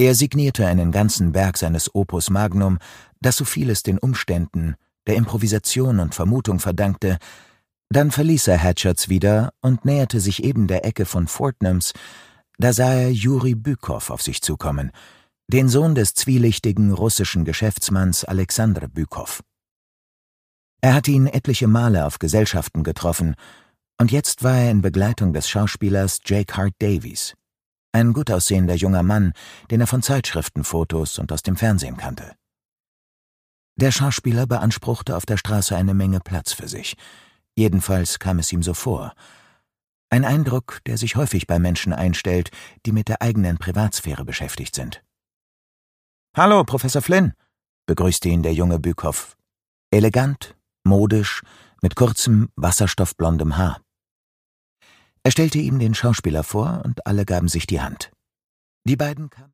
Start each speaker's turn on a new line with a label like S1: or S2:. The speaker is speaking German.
S1: Er signierte einen ganzen Berg seines Opus Magnum, das so vieles den Umständen, der Improvisation und Vermutung verdankte. Dann verließ er Hatchards wieder und näherte sich eben der Ecke von Fortnums. Da sah er Juri Bykow auf sich zukommen, den Sohn des zwielichtigen russischen Geschäftsmanns Alexander Bykow. Er hatte ihn etliche Male auf Gesellschaften getroffen, und jetzt war er in Begleitung des Schauspielers Jake Hart Davies, ein gut aussehender junger Mann, den er von Zeitschriftenfotos und aus dem Fernsehen kannte. Der Schauspieler beanspruchte auf der Straße eine Menge Platz für sich. Jedenfalls kam es ihm so vor. Ein Eindruck, der sich häufig bei Menschen einstellt, die mit der eigenen Privatsphäre beschäftigt sind. »Hallo, Professor Flynn«, begrüßte ihn der junge Bykow. Elegant, modisch, mit kurzem, wasserstoffblondem Haar. Er stellte ihm den Schauspieler vor und alle gaben sich die Hand. Die beiden kamen